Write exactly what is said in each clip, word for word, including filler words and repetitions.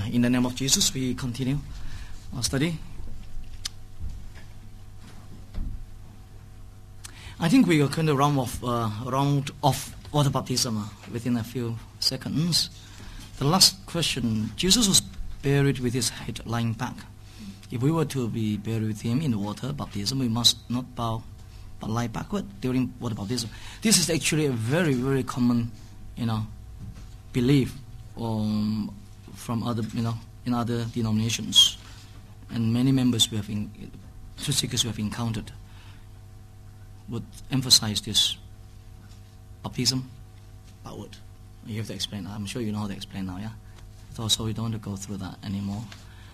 In the name of Jesus, we continue our study. I think we are going to round off, uh, round off water baptism uh, within a few seconds. The last question: Jesus was buried with his head lying back. If we were to be buried with him in the water baptism, we must not bow but lie backward during water baptism. This is actually a very, very common, you know, belief um, from other, you know, in other denominations, and many members we have, in, truth seekers we have encountered, would emphasize this baptism backward. You have to explain. I'm sure you know how to explain now, yeah? So, so we don't want to go through that anymore.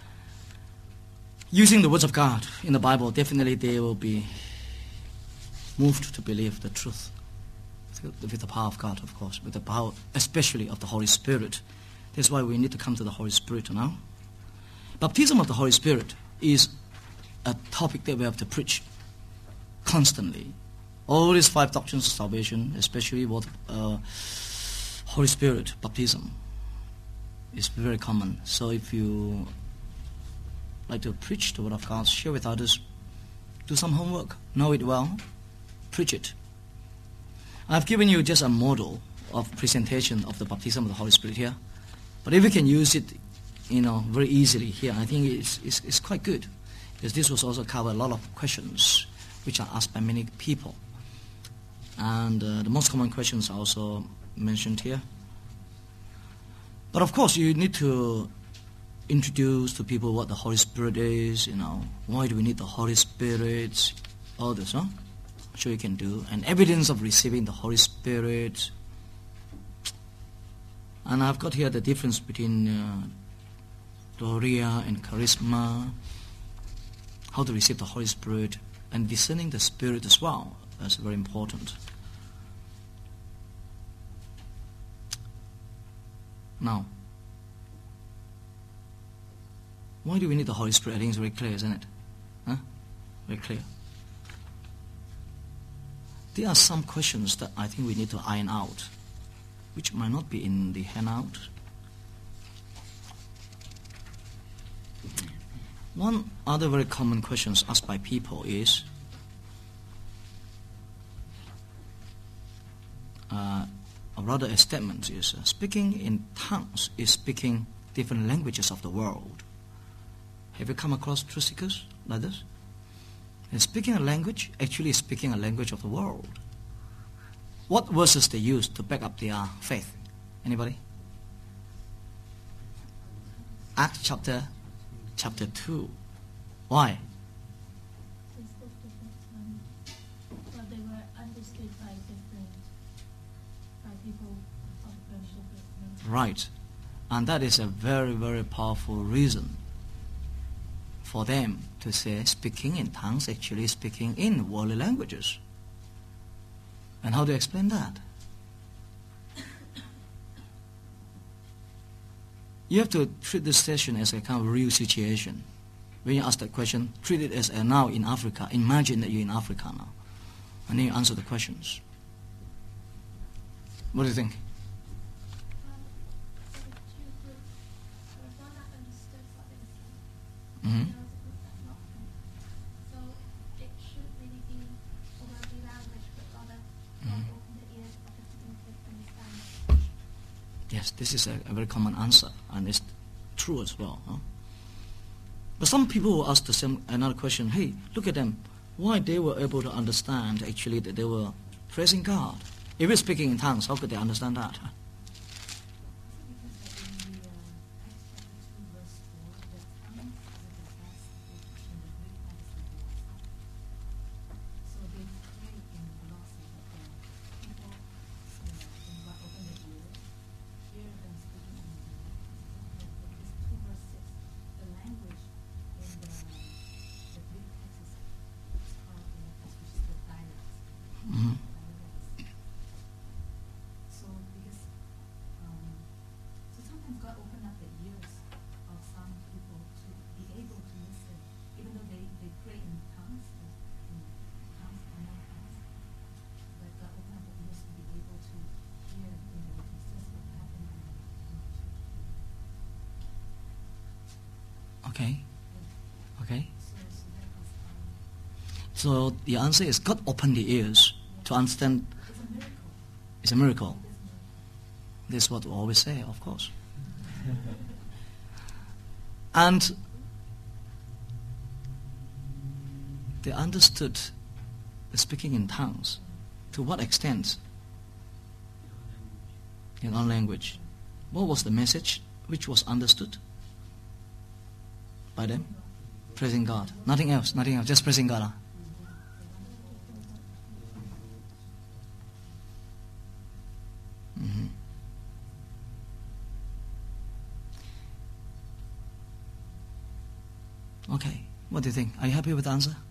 Using the words of God in the Bible, definitely they will be moved to believe the truth with the power of God, of course, with the power especially of the Holy Spirit. That's why we need to come to the Holy Spirit now. Baptism of the Holy Spirit is a topic that we have to preach constantly. All these five doctrines of salvation, especially what uh, Holy Spirit baptism, is very common. So if you like to preach the Word of God, share with others, do some homework, know it well, preach it. I've given you just a model of presentation of the baptism of the Holy Spirit here, but if we can use it, you know, very easily here, I think it's, it's, it's quite good, because this was also cover a lot of questions which are asked by many people, and uh, the most common questions are also mentioned here. But of course, you need to introduce to people what the Holy Spirit is, you know, why do we need the Holy Spirit, all this, huh? I'm sure you can do, and evidence of receiving the Holy Spirit. And I've got here the difference between uh, Gloria and Charisma, how to receive the Holy Spirit, and discerning the Spirit as well. That's very important. Now, why do we need the Holy Spirit? I think it's very clear, isn't it? Huh? Very clear. There are some questions that I think we need to iron out, which might not be in the handout. One other very common questions asked by people is, uh, or rather a statement is, uh, speaking in tongues is speaking different languages of the world. Have you come across truth seekers like this? And speaking a language, actually speaking a language of the world. What verses they use to back up their faith? Anybody? Acts chapter chapter two. Why? They spoke different tongues, but they were understood by different by people of very different. Right. And that is a very, very powerful reason for them to say speaking in tongues, actually speaking in worldly languages. And how do you explain that? You have to treat this session as a kind of real situation. When you ask that question, treat it as a now in Africa. Imagine that you're in Africa now. And then you answer the questions. What do you think? Mm-hmm. So it shouldn't really be a worldly language, but rather Mm-hmm. open the ears of the people to understand. Yes, this is a, a very common answer, and it's true as well. Huh? But some people will ask the same another question. Hey, look at them. Why they were able to understand actually that they were praising God? If we're speaking in tongues, how could they understand that? Huh? Mm-hmm. So because um, so sometimes God opened up the ears of some people to be able to listen, even though they, they pray in tongues, like in tongues, unknown tongues. But God opened up the ears to be able to hear in the witnesses what happened in the church. Okay. Okay. So, so that was, um, So the answer is God opened the ears to understand. it's a miracle. It's a miracle. It's a miracle. This is what we always say, of course. And they understood the speaking in tongues. To what extent? In our language. What was the message which was understood by them? Praising God. Nothing else, nothing else, just praising God. Huh? Mhm. Okay, what do you think? Are you happy with the answer?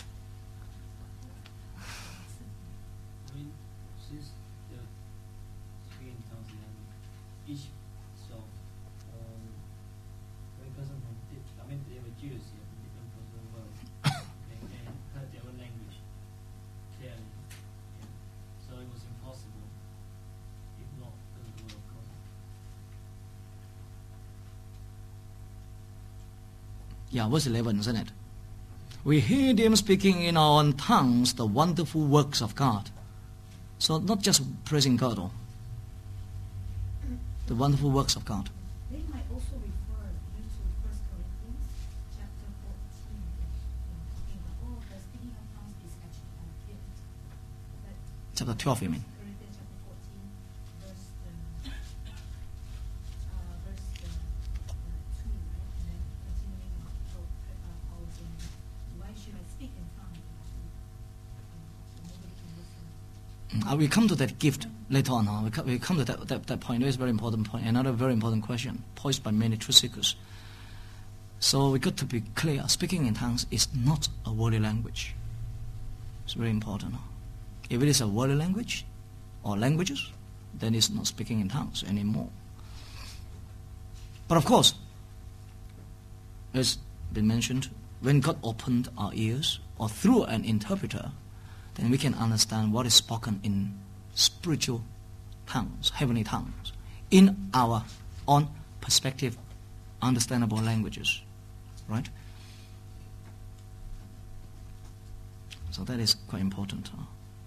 I mean, since the speaking in tongues and each so um, every person from di- I mean they were Jews yeah, from different parts of the world. they, they had their own language clearly. Yeah. So it was impossible if not because of the word of God. Yeah, verse eleven, isn't it? We hear them speaking in our own tongues the wonderful works of God. So not just praising God, oh, the wonderful works of God. They might also refer you to First Corinthians chapter fourteen, you know, talking about, oh, the speaking of tongues is actually a gift. But Chapter twelve, you mean? Corinthians chapter fourteen, verse um, uh, verse uh, uh, two, right? And then continuing on, Paul, uh, Paul saying, why should I speak in tongues? You know, so nobody can listen. Uh, we come to that gift later on. Huh? We, co- we come to that, that, that point. It is a very important point. Another very important question posed by many truth seekers. So we got to be clear. Speaking in tongues is not a worldly language. It's very important. Huh? If it is a worldly language or languages, then it's not speaking in tongues anymore. But of course, as been mentioned, when God opened our ears or through an interpreter, then we can understand what is spoken in spiritual tongues, heavenly tongues, in our own perspective, understandable languages, right? So that is quite important. Huh?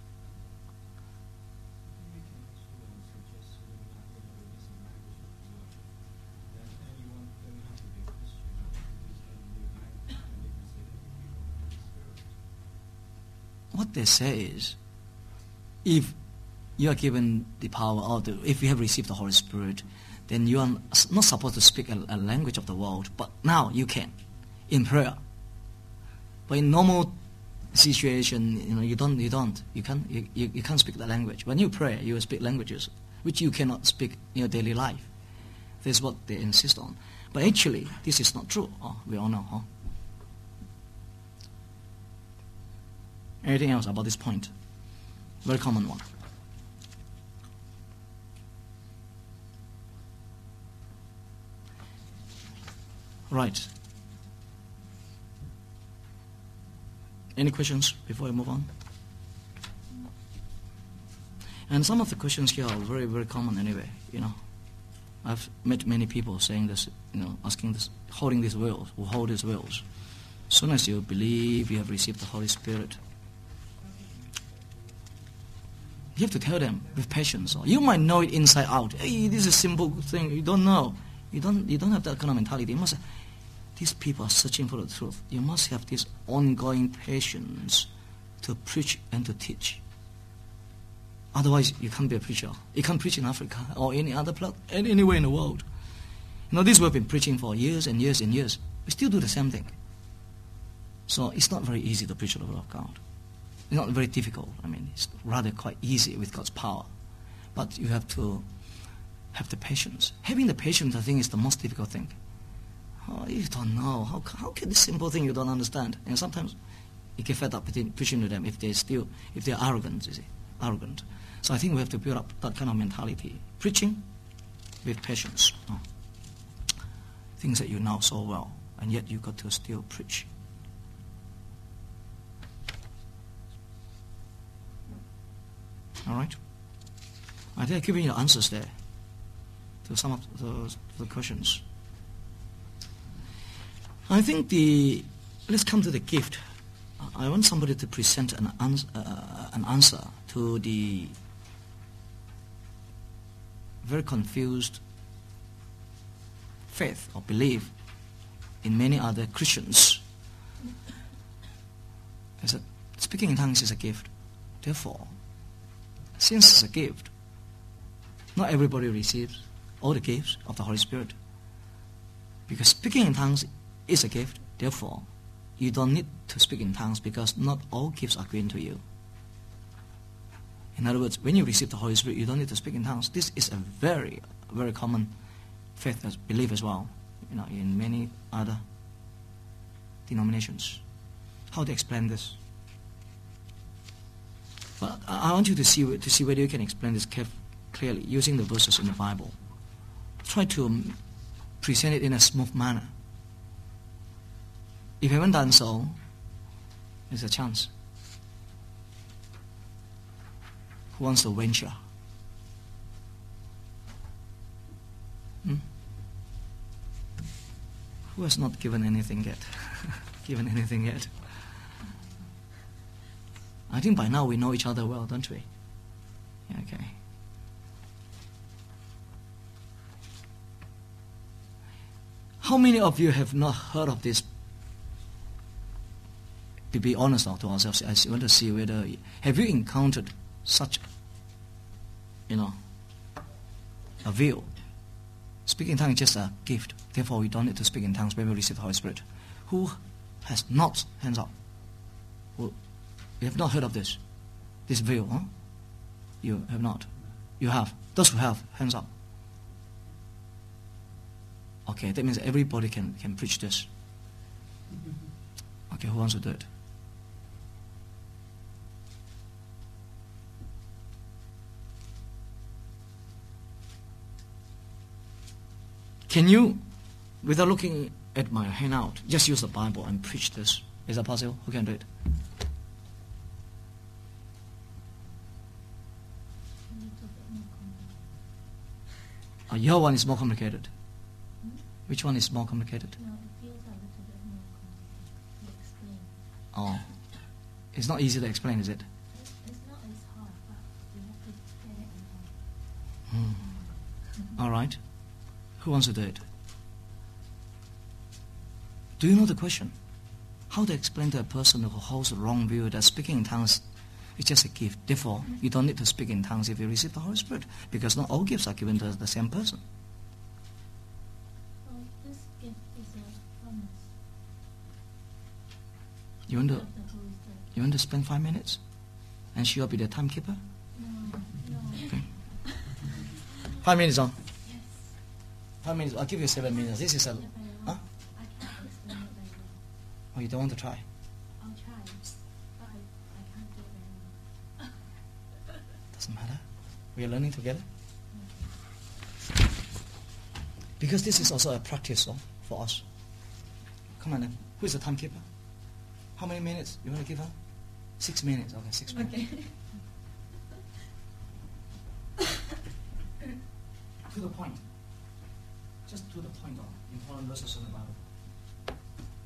We can also suggest that we have to know this language of the world. Then anyone doesn't have to be a Christian, because then they might and they can say that if you don't have the Spirit. What they say is, if you are given the power, or the, if you have received the Holy Spirit, then you are not supposed to speak a, a language of the world, but now you can, in prayer. But in normal situation, you know, you don't, you don't, you can't, you, you, you can't speak the language. When you pray, you speak languages which you cannot speak in your daily life. This is what they insist on. But actually, this is not true. Oh, we all know, huh? Anything else about this point? Very common one. Right. Any questions before I move on? And some of the questions here are very, very common anyway, you know. I've met many people saying this, you know, asking this, holding these wills, who hold these wills. As soon as you believe you have received the Holy Spirit, you have to tell them with patience. You might know it inside out. Hey, this is a simple thing. You don't know. You don't. You don't have that kind of mentality. You must. These people are searching for the truth. You must have this ongoing patience to preach and to teach. Otherwise, you can't be a preacher. You can't preach in Africa or any other place, anywhere in the world. You know, this we've been preaching for years and years and years. We still do the same thing. So it's not very easy to preach the word of God. It's not very difficult. I mean, it's rather quite easy with God's power. But you have to have the patience. Having the patience, I think, is the most difficult thing. Oh, you don't know. How, how can this simple thing you don't understand? And sometimes you get fed up with preaching to them if they're still, if they're arrogant, you see, arrogant. So I think we have to build up that kind of mentality. Preaching with patience. Oh. Things that you know so well, and yet you got to still preach. All right? I think I've given you answers there to some of those the questions. I think the, let's come to the gift. I want somebody to present an, ans- uh, an answer to the very confused faith or belief in many other Christians. Is that speaking in tongues is a gift. Therefore, since it's a gift, not everybody receives all the gifts of the Holy Spirit. Because speaking in tongues is a gift, therefore, you don't need to speak in tongues because not all gifts are given to you. In other words, when you receive the Holy Spirit, you don't need to speak in tongues. This is a very, very common faith as belief as well, you know, in many other denominations. How to explain this? Well, I I want you to see to see whether you can explain this caref- clearly using the verses in the Bible. Try to um, present it in a smooth manner. If you haven't done so, there's a chance. Who wants to venture? Hmm? Who has not given anything yet? given anything yet? I think by now we know each other well, don't we? Yeah, okay. How many of you have not heard of this? To be honest now to ourselves, I want to see whether, have you encountered such, you know, a view? Speaking in tongues is just a gift. Therefore, we don't need to speak in tongues when we receive the Holy Spirit. Who has not? Hands up. Who, you have not heard of this? This view, huh? You have not. You have. Those who have, hands up. Okay, that means everybody can, can preach this. Okay, who wants to do it? Can you, without looking at my handout, just use the Bible and preach this? Is that possible? Who can do it? A little bit more complicated. Uh, your one is more complicated. Which one is more complicated? No, it feels a little bit more complicated to explain. Oh, it's not easy to explain, is it? It's, it's not as hard, but you have to get it in mind. Hmm. All right. Who wants to do it? Do you know the question? How to explain to a person who holds the wrong view that speaking in tongues is just a gift. Therefore, you don't need to speak in tongues if you receive the Holy Spirit, because not all gifts are given to the same person. Well, this gift is a promise You want to, of the Holy Spirit. you want to spend five minutes? And she'll be the timekeeper? No, no. Okay. Five minutes on. Yes. Five minutes. I'll give you seven minutes. This is a... If I Huh? want, I can't explain it very well. Oh, you don't want to try? I'll try, but I, I can't do it very well. Doesn't matter. We are learning together. Because this is also a practice oh, for us. Come on then. Who is the timekeeper? How many minutes you want to give her? Six minutes. Okay, six minutes. Okay. To the point. Just to the point of important verses in the Bible.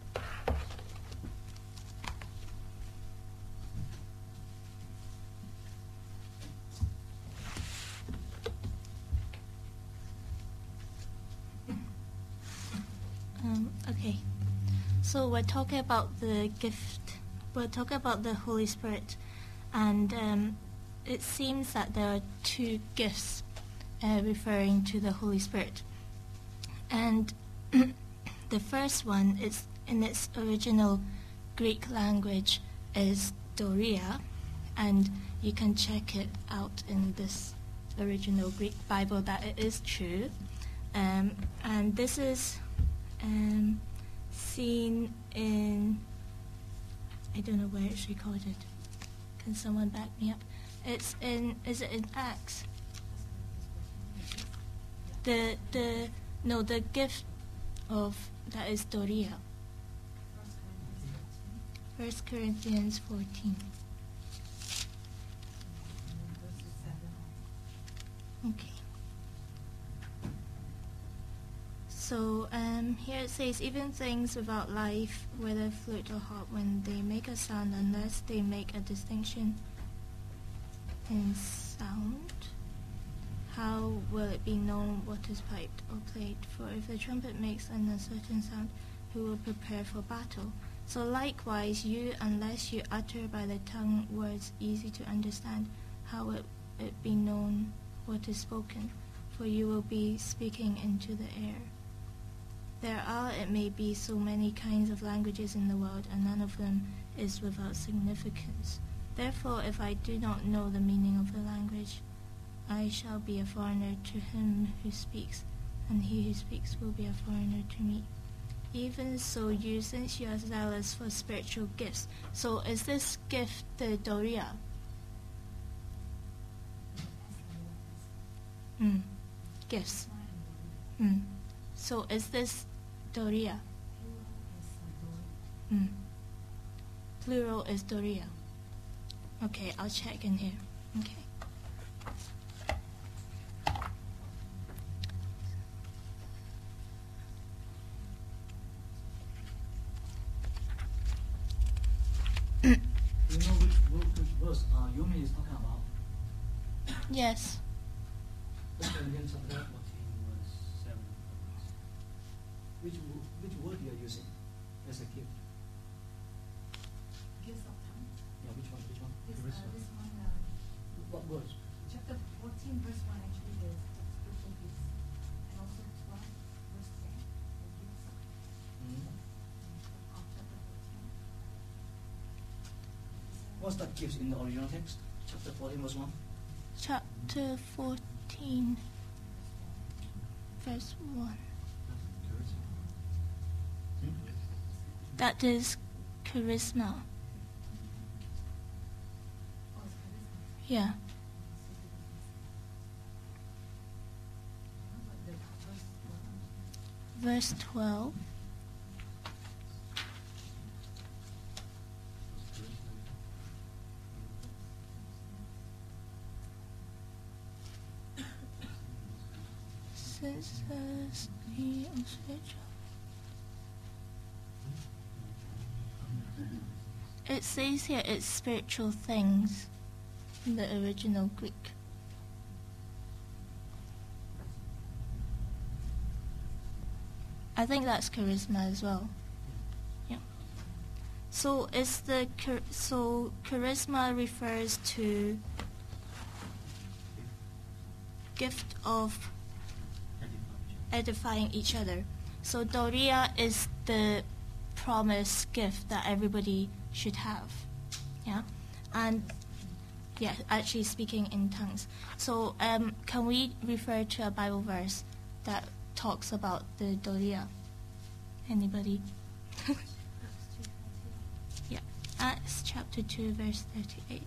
Um, okay. So we're talking about the gift. We're talking about the Holy Spirit, and um, it seems that there are two gifts uh, referring to the Holy Spirit. And the first one is, in its original Greek language, is Doria, and you can check it out in this original Greek Bible that it is true. Um, and this is um, seen in, I don't know where it's recorded. Can someone back me up? It's in, is it in Acts? The, the, no, the gift of, that is Doria. First Corinthians fourteen. Okay. So um, here it says, even things without life, whether flute or harp, when they make a sound, unless they make a distinction in sound, how will it be known what is piped or played? For if the trumpet makes an uncertain sound, who will prepare for battle? So likewise, you, unless you utter by the tongue words easy to understand, how will it be known what is spoken? For you will be speaking into the air. There are, it may be, so many kinds of languages in the world, and none of them is without significance. Therefore, if I do not know the meaning of the language, I shall be a foreigner to him who speaks, and he who speaks will be a foreigner to me. Even so, you, since you are zealous for spiritual gifts. So is this gift the Doria? Mm. Gifts. Mm. So is this Doria? Mm. Plural is Doria. Okay, I'll check in here. Okay. You know which, which verse uh, Yumi is talking about? Yes. First Corinthians chapter. fourteen verse seven. Which, wo- which word you are using as a gift? Gifts of tongues. Yeah, which one? Which one? This, uh, Charisma. this one, uh, What words? chapter fourteen, verse one, actually, the spiritual gifts. And also twelve, verse ten, the gifts of, Mm. of chapter fourteen. What's that gift in the original text? Chapter fourteen, verse one. Chapter fourteen, verse one. Hmm? That is charisma. Oh, it's charisma. Yeah. How about the verse Verse twelve? twelve. Says as he of spiritual. It says here it's spiritual things in the original Greek. I think that's charisma as well. Yeah. So is the char- so charisma refers to gift of edifying each other. So Doria is the promised gift that everybody should have. Yeah. And yeah, actually speaking in tongues. So um, can we refer to a Bible verse that talks about the Doria? Anybody? Yeah. Acts chapter two, verse thirty-eight.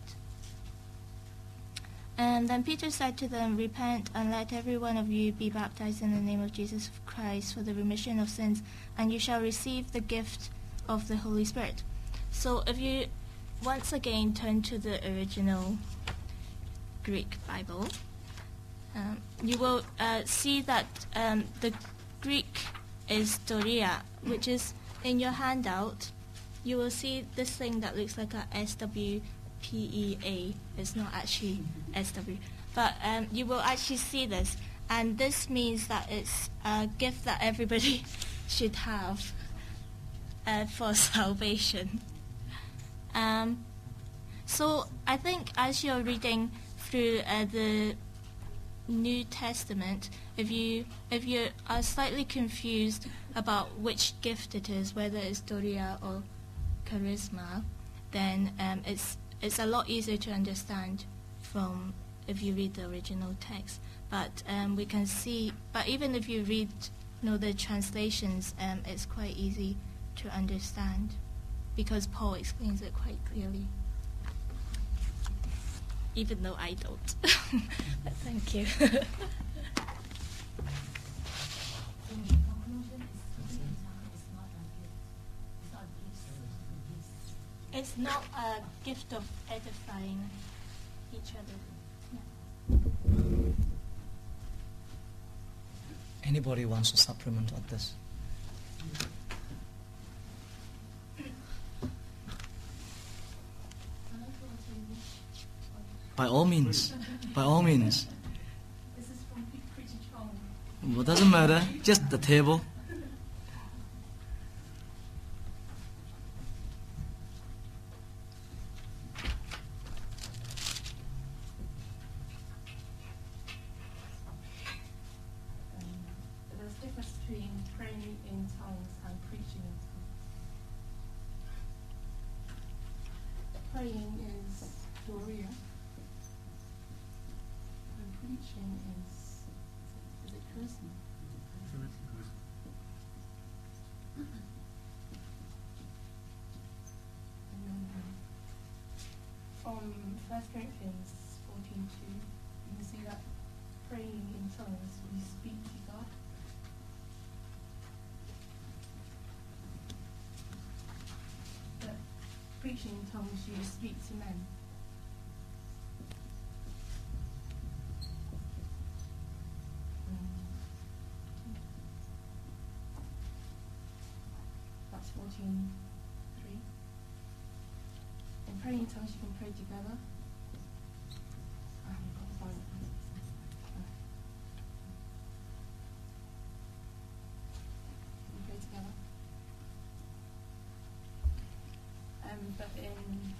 And then Peter said to them, repent and let every one of you be baptized in the name of Jesus Christ for the remission of sins, and you shall receive the gift of the Holy Spirit. So if you once again turn to the original Greek Bible, um, you will uh, see that um, the Greek is Doria, which is in your handout. You will see this thing that looks like a S W P E A. It's not actually S W, but um, you will actually see this, and this means that it's a gift that everybody should have uh, for salvation. Um, so I think as you're reading through uh, the New Testament, if you if you are slightly confused about which gift it is, whether it's Doria or charisma, then um, it's it's a lot easier to understand from if you read the original text. But um, we can see, but even if you read, you know, the translations, um, it's quite easy to understand because Paul explains it quite clearly. Even though I don't. But thank you. So the conclusion is speaking in tongues is not a gift. It's not gifts. Gifts. It's not a gift of edifying each other. Yeah. Anybody wants to supplement on this? By all means. By all means. This is from Pretty Chong. Well, doesn't matter. Just the table. There's a difference between praying in tongues and preaching in tongues. Praying is Doria, and preaching is, is it charisma? And then, um, from First Corinthians fourteen two, you can see that praying in tongues, we speak to God. But preaching in tongues, you speak to men. Um, that's fourteen three. In praying in tongues, you can pray together. I haven't got the Bible. We pray together. Um, but in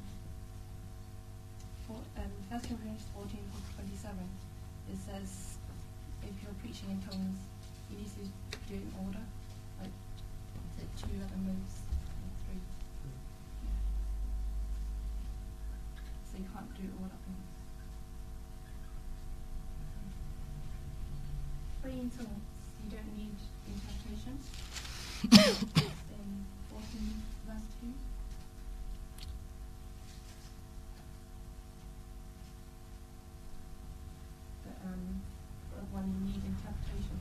for, um, First Corinthians fourteen twenty-seven, it says if you're preaching in tongues, you need to do it in order, like the two at the most, or three. Yeah. So you can't do it all at once. Praying in tongues, you don't need interpretation. In fourteen verse two. But um, for one you need interpretation.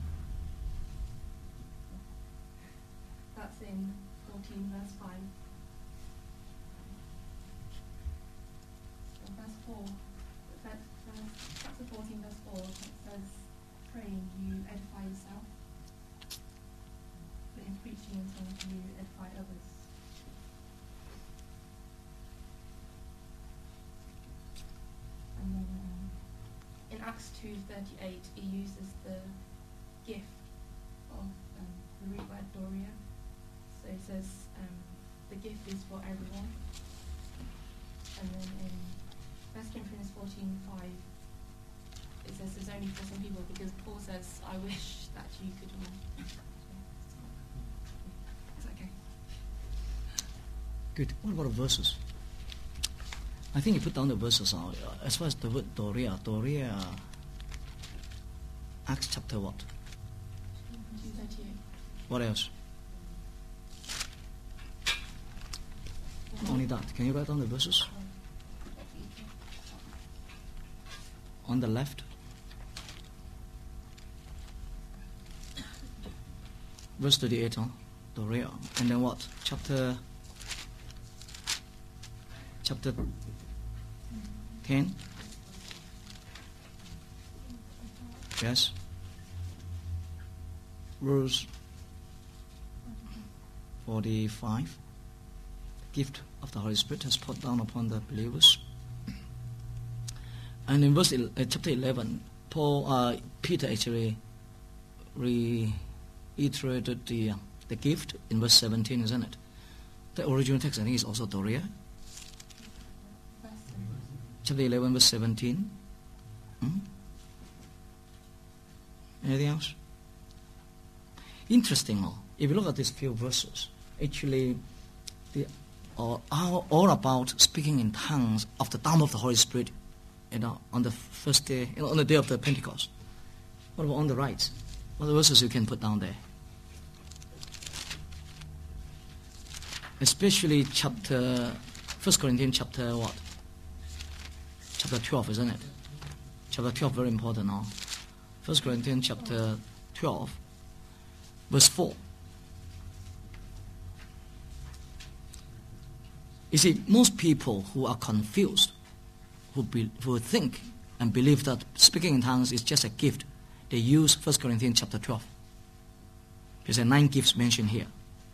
That's in fourteen verse five. In verse four, verse, verse, chapter fourteen verse four, it says, praying you edify yourself, but in preaching in tongues you edify others. And then um, in Acts two thirty-eight, it uses the gift of um, the root word Doria. So it says um, the gift is for everyone. And then in First Corinthians fourteen five, it says it's only for some people because Paul says, I wish that you could all. It's okay. Good. What about the verses? I think you put down the verses. Uh, as far as the word Doria, Doria, Acts chapter what? two thirty-eight. What else? Not only that. Can you write down the verses? On the left. Verse thirty-eight, huh? Doria. And then what? Chapter chapter ten? Yes. Verse forty-five. The gift of the Holy Spirit has put down upon the believers. And in verse el- uh, chapter eleven, Paul, uh, Peter actually reiterated the uh, the gift in verse seventeen, isn't it? The original text, I think, is also Doria. Chapter eleven, verse seventeen. Hmm? Anything else? Interesting, no? If you look at these few verses, actually, they are all about speaking in tongues of the down of the Holy Spirit. You know, on the first day, you know, on the day of the Pentecost. What about on the right? What are the verses you can put down there? Especially chapter, First Corinthians chapter what? Chapter twelve, isn't it? Chapter twelve, very important now. First Corinthians chapter twelve, verse four. You see, most people who are confused, who, be, who think and believe that speaking in tongues is just a gift, they use First Corinthians chapter twelve. There's a nine gifts mentioned here.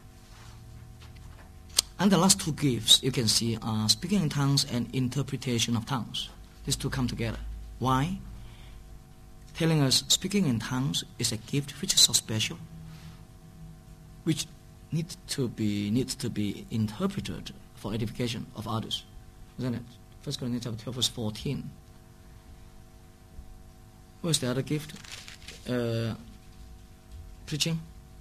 And the last two gifts you can see are speaking in tongues and interpretation of tongues. These two come together. Why? Telling us speaking in tongues is a gift which is so special, which needs to be needs to be interpreted for edification of others. Isn't it? First Corinthians chapter twelve verse fourteen. What's the other gift? Uh, preaching.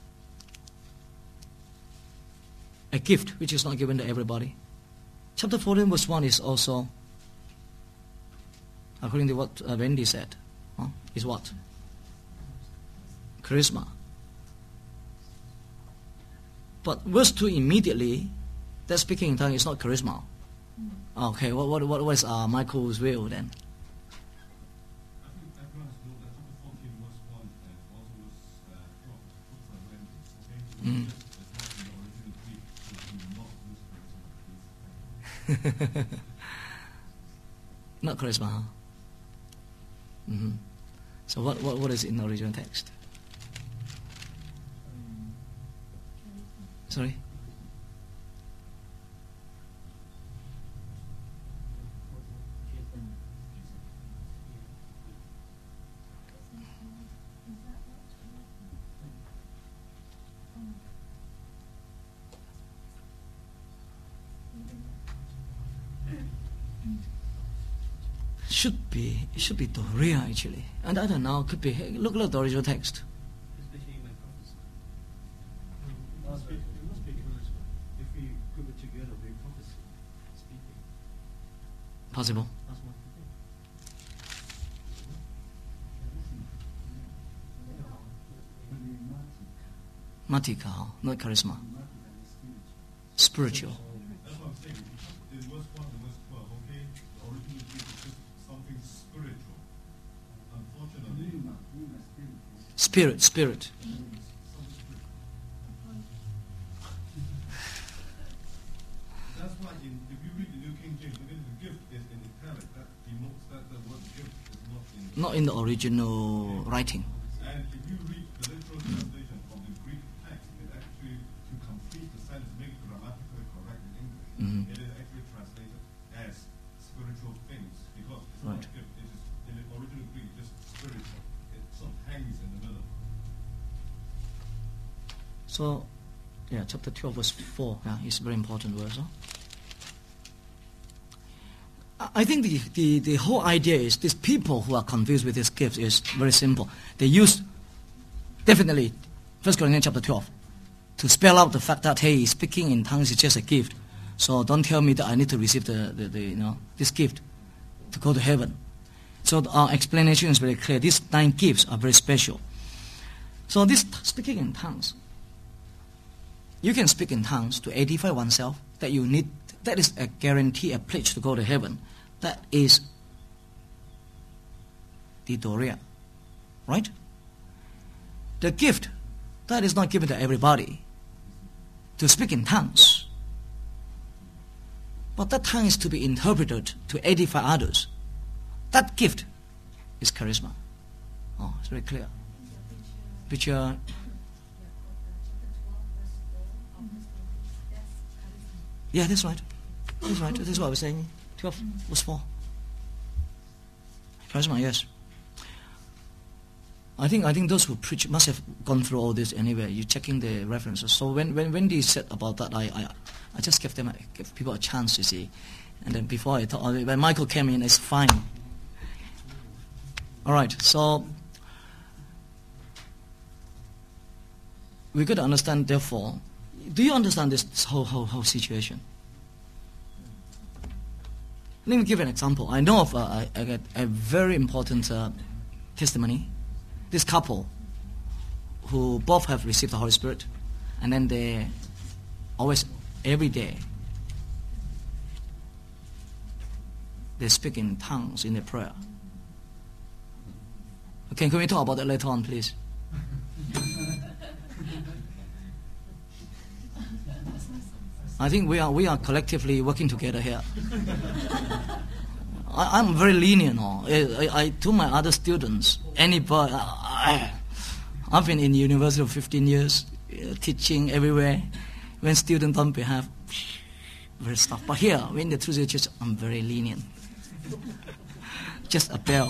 A gift which is not given to everybody. Chapter fourteen verse one is also, according to what uh, Wendy said, huh, is what? Charisma. But verse two immediately, that speaking in tongues is not charisma. Okay, what what what was uh, Michael's will then? I think everyone has known that chapter fourteen verse one and also verse uh, twelve books are when it's okay. Mm. Just as not in the original Greek, so do not use charisma, please. Not charisma, huh? Mm-hmm. So what, what what is in the original text? Sorry? Should be, it should be Doria actually. And I don't know, could be, hey, look at the original text. Especially my prophecy. It must be, it must be charisma. If we group it together, we prophecy, speaking. Possible. That's what we think. Matika, huh? Not charisma. Spiritual. That's what I'm saying. In verse one and verse twelve, okay, the original Greek is just something spiritual. Unfortunately, Spirit, spirit. that's why in, if you read the New King James, look at the gift is in italic. That denotes that the word gift is not in. Not in the original writing. And if you read the literal translation of the Greek text, it actually, to complete the sentence, make it grammatically correct in English, Mhm. it is actually translated as spiritual things because it's Right. not gift. It is in the original Greek, just spiritual. It sort of hangs in the middle. So, yeah, chapter twelve verse four, yeah, is a very important verse. Huh? I I think the, the, the whole idea is these people who are confused with these gifts is very simple. They use, definitely, First Corinthians chapter twelve, to spell out the fact that, hey, speaking in tongues is just a gift. So don't tell me that I need to receive the, the, the you know, this gift to go to heaven. So our explanation is very clear. These nine gifts are very special. So this t- speaking in tongues, you can speak in tongues to edify oneself, that you need, that is a guarantee, a pledge to go to heaven. That is the Doria, right? The gift, that is not given to everybody, to speak in tongues. But that tongue is to be interpreted to edify others. That gift is charisma. Oh, it's very clear. Which, uh, yeah, that's right. That's right. That's what I was saying. twelve was four. Charisma, yes. I think I think those who preach must have gone through all this anyway. You're checking the references. So when when Wendy said about that, I I, I just gave them a, give people a chance, you see. And then before I thought, when Michael came in, it's fine. All right. So we got to understand. Therefore, do you understand this, this whole whole whole situation? Let me give an example. I know of a, a, a very important uh, testimony. This couple who both have received the Holy Spirit, and then they always, every day, they speak in tongues in their prayer. Okay, can we talk about that later on, please? I think we are we are collectively working together here. I, I'm very lenient. Oh. I, I, I to my other students, anybody. I, I've been in university for fifteen years. uh, teaching everywhere. When students don't behave, very stuff. But here, when the truth is just, I'm very lenient. Just a bell.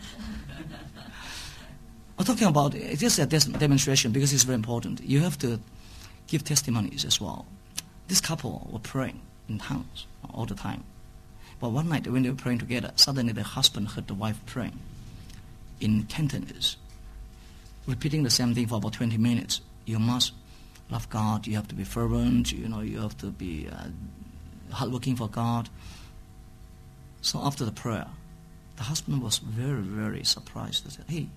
I'm talking about, it is a des- demonstration because it's very important. You have to give testimonies as well. This couple were praying in tongues all the time. But one night when they were praying together, suddenly the husband heard the wife praying in Cantonese, repeating the same thing for about twenty minutes. You must love God, you have to be fervent, you know, you have to be uh, hardworking for God. So after the prayer, the husband was very, very surprised. He said, hey,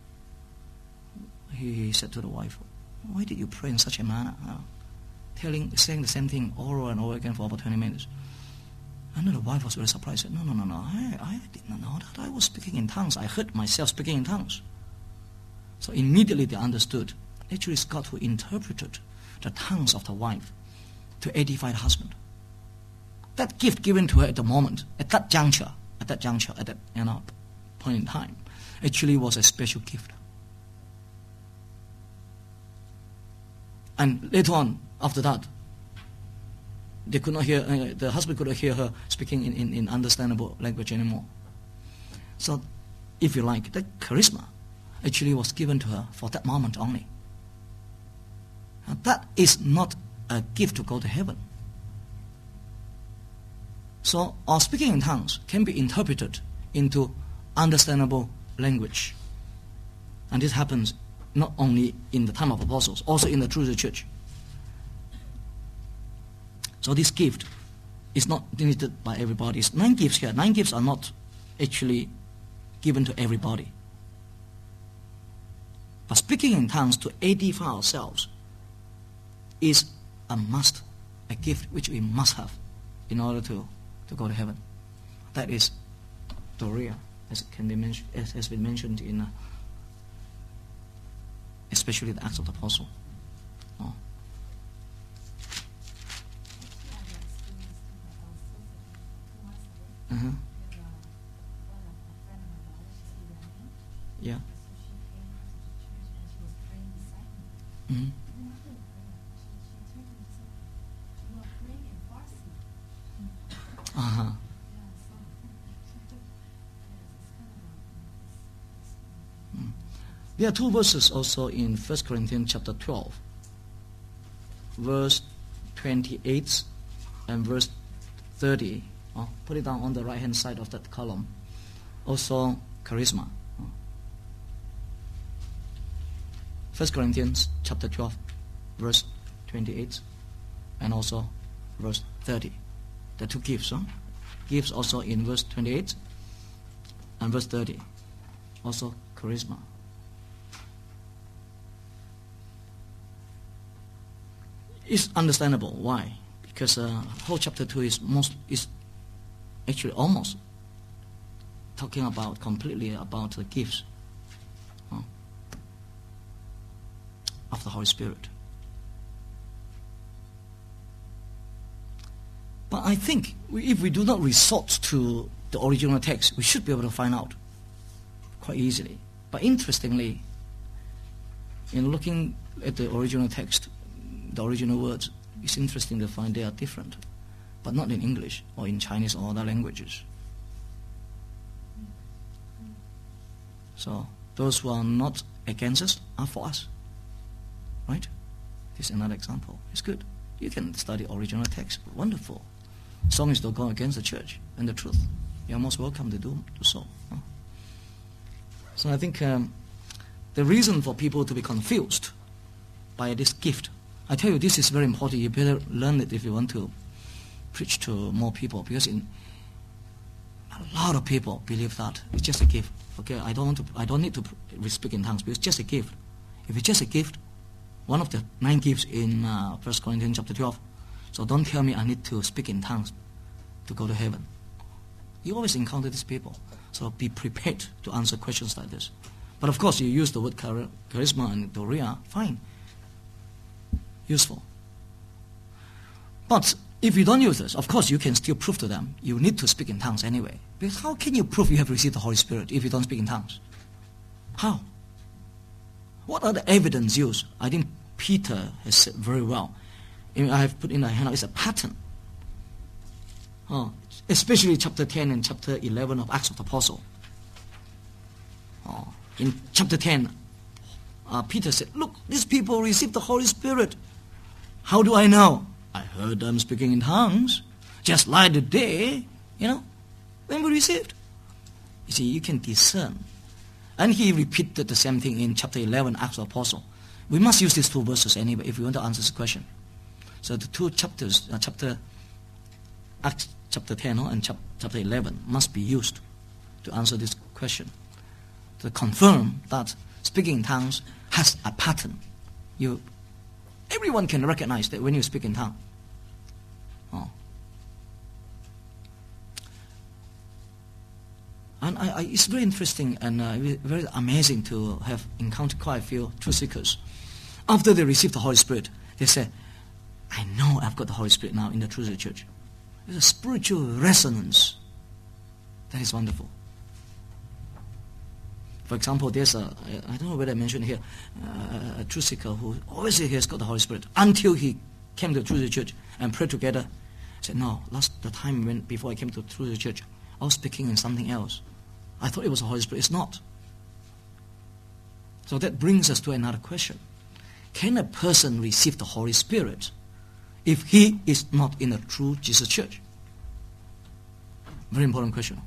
he said to the wife, why did you pray in such a manner? Uh, telling, saying the same thing over and over again for about twenty minutes. And then the wife was very surprised. Said, no, no, no, no, I, I did not know that I was speaking in tongues. I heard myself speaking in tongues. So immediately they understood. Actually, it's God who interpreted the tongues of the wife to edify the husband. That gift given to her at the moment, at that juncture, at that juncture, at that you know, point in time, actually was a special gift. And later on, after that, they could not hear, uh, the husband could not hear her speaking in, in, in understandable language anymore. So, if you like, that charisma actually was given to her for that moment only. And that is not a gift to go to heaven. So, our speaking in tongues can be interpreted into understandable language. And this happens not only in the time of apostles, also in the true church. So this gift is not limited by everybody. It's nine gifts here. Nine gifts are not actually given to everybody. But speaking in tongues to edify ourselves is a must, a gift which we must have in order to, to go to heaven. That is Dorea, as can be mentioned, as has been mentioned in, uh, especially the Acts of the Apostle. Oh. Uh-huh. Yeah. Mm-hmm. Uh-huh. Mm. There are two verses also in First Corinthians chapter twelve, verse twenty-eight and verse thirty. Oh, put it down on the right-hand side of that column. Also, charisma. Oh. First Corinthians chapter twelve, verse twenty-eight, and also verse thirty. The two gifts. Huh? Gifts also in verse twenty-eight and verse thirty. Also, charisma. It's understandable. Why? Because uh, whole chapter two is most is actually almost talking about completely about the gifts huh, of the Holy Spirit. But I think we, if we do not resort to the original text, we should be able to find out quite easily. But interestingly, in looking at the original text, the original words, it's interesting to find they are different, but not in English or in Chinese or other languages. So those who are not against us are for us. Right? This is another example. It's good. You can study original text. Wonderful. As long as don't go against the church and the truth. You're most welcome to do, do so. Huh? So I think um, the reason for people to be confused by this gift, I tell you, this is very important. You better learn it if you want to preach to more people, because in a lot of people believe that it's just a gift. Okay, I don't want to. I don't need to speak in tongues because it's just a gift. If it's just a gift, one of the nine gifts in uh, First Corinthians chapter twelve. So don't tell me I need to speak in tongues to go to heaven. You always encounter these people, so be prepared to answer questions like this. But of course, you use the word char- charisma and dorea, fine, useful. But if you don't use this, of course, you can still prove to them you need to speak in tongues anyway. Because how can you prove you have received the Holy Spirit if you don't speak in tongues? How? What are the evidence used? I didn't Peter has said very well. I have put in a handout, it's a pattern. Oh, especially chapter ten and chapter eleven of Acts of the Apostle. Oh, in chapter ten, uh, Peter said, look, these people received the Holy Spirit. How do I know? I heard them speaking in tongues, just like the day, you know, when we received. You see, you can discern. And he repeated the same thing in chapter eleven, Acts of the Apostle. We must use these two verses anyway if we want to answer this question. So the two chapters, uh, chapter Acts chapter ten and chap- chapter eleven must be used to answer this question, to confirm that speaking in tongues has a pattern. You, everyone can recognize that when you speak in tongues. Oh. And I, I, it's very interesting and uh, very amazing to have encountered quite a few truth seekers. After they receive the Holy Spirit, they say, I know I've got the Holy Spirit now in the Truth Church. There's a spiritual resonance. That is wonderful. For example, there's a, I don't know whether I mentioned here, uh, a truth seeker who always says he has got the Holy Spirit until he came to the Truth Church and prayed together. He said, no, last the time when before I came to the Truth Church, I was speaking in something else. I thought it was the Holy Spirit. It's not. So that brings us to another question. Can a person receive the Holy Spirit if he is not in a true Jesus church? Very important question.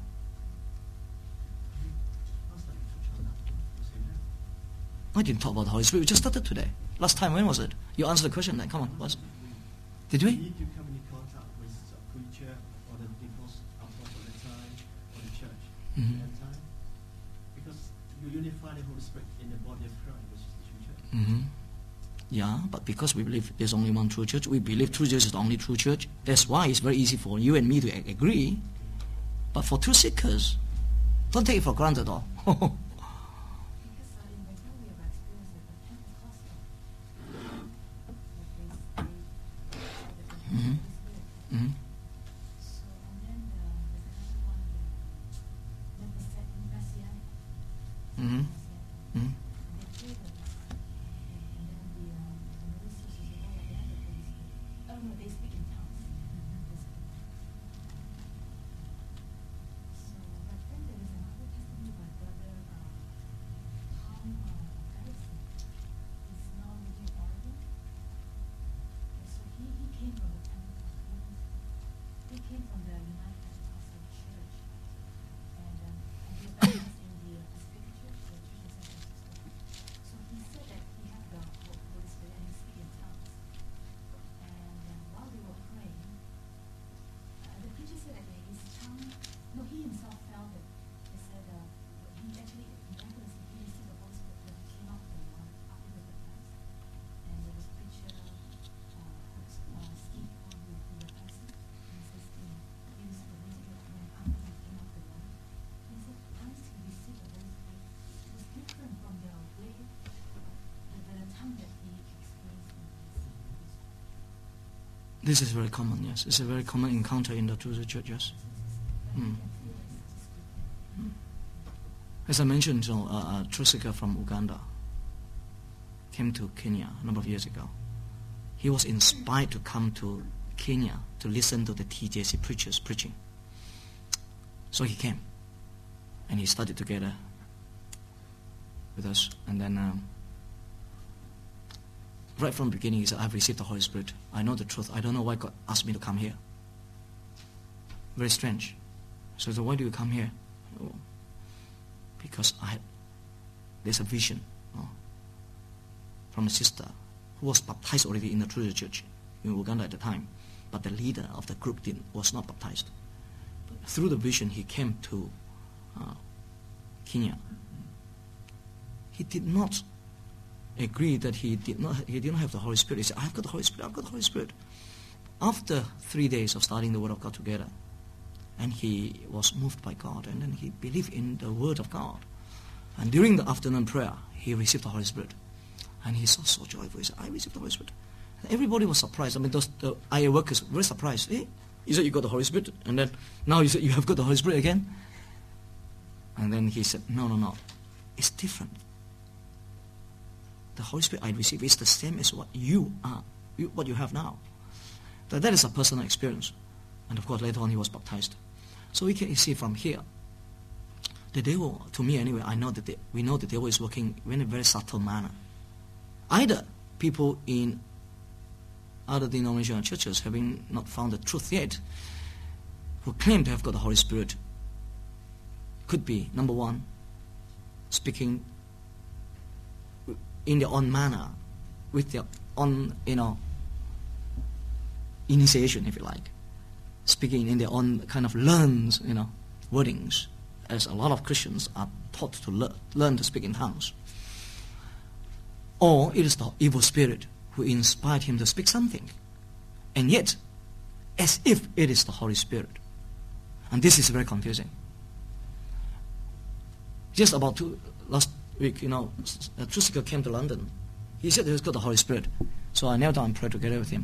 I didn't talk about the Holy Spirit. We just started today. Last time, when was it? You answered the question then. Come on. Was it? Did we? You need to come in contact with a preacher or the apostle at the time or the church Mhm. at that time. Because you unify the Holy Spirit in the body of Christ, which is the true church. Mm-hmm. Yeah, but because we believe there's only one true church, we believe true church is the only true church. That's why it's very easy for you and me to a- agree. But for truth seekers, don't take it for granted all. Because uh, in Bethel we have experienced that the Pentecostal, that they, they, they Mhm. Spirit. Mhm. So, and then uh, there's another one, the Messianic. Messianic. Mhm. Messianic. Mhm. And they pray that, uh, and, and then the, um, the ministers say, oh, they have the Holy Spirit. Oh no, they speak in tongues. They speak in tongues. So, but then there is another testimony by Brother uh, Tom uh, Edison. He's now living in Oregon. And so he, he came from the Pentecostal. He came from the United Pentecostal Church. And, um, and he was baptized in the Pacific Church, the church in San Francisco. So he said that he had the Ho- Holy Spirit and he speak in tongues. And uh, while they were praying, uh, the preacher said that his tongue, no, he himself felt it. He said uh, he actually, miraculously, he received the Holy Spirit when he came out of the water after he was baptized. And there was preacher, uh, uh, Steve Kwan, who, who baptized him. And he says, you know, he received the Holy Spirit when after he came out of the water. And he said, once he received the Holy Spirit, it was different from the way, the, the, the tongue that he experienced in his This is very common, yes. It's a very common encounter in the Truth Church, yes. Mm. As I mentioned, you know, a, a truth seeker from Uganda came to Kenya a number of years ago. He was inspired to come to Kenya to listen to the T J C preachers preaching. So he came, and he studied together with us. And then, um, right from the beginning, he said, I've received the Holy Spirit. I know the truth. I don't know why God asked me to come here. Very strange. So, so why do you come here? Oh, because I had, there's a vision oh, from a sister who was baptized already in the Truth Church in Uganda at the time, but the leader of the group did, was not baptized. But through the vision, he came to uh, Kenya. He did not agree that he did not he did not have the Holy Spirit. He said, I've got the Holy Spirit, I've got the Holy Spirit. After three days of studying the Word of God together, and he was moved by God, and then he believed in the Word of God. And during the afternoon prayer, he received the Holy Spirit. And he saw so joyful. He said, I received the Holy Spirit. And everybody was surprised. I mean, those the I A workers were very surprised. Hey, you said you got the Holy Spirit, and then now you said you have got the Holy Spirit again? And then he said, no, no, no. It's different. the Holy Spirit I received is the same as what you are, you, what you have now. That, that is a personal experience. And of course, later on he was baptized. So we can see from here, the devil, to me anyway, I know that the, we know the devil is working in a very subtle manner. Either people in other denominational churches having not found the truth yet, who claim to have got the Holy Spirit, could be, number one, speaking in their own manner, with their own, you know, initiation, if you like, speaking in their own kind of learned, you know, wordings, as a lot of Christians are taught to learn, learn to speak in tongues. Or it is the evil spirit who inspired him to speak something, and yet, as if it is the Holy Spirit. And this is very confusing. Just about two, last week, you know, a truth seeker came to London. He said he's got the Holy Spirit. So I knelt down and prayed together with him.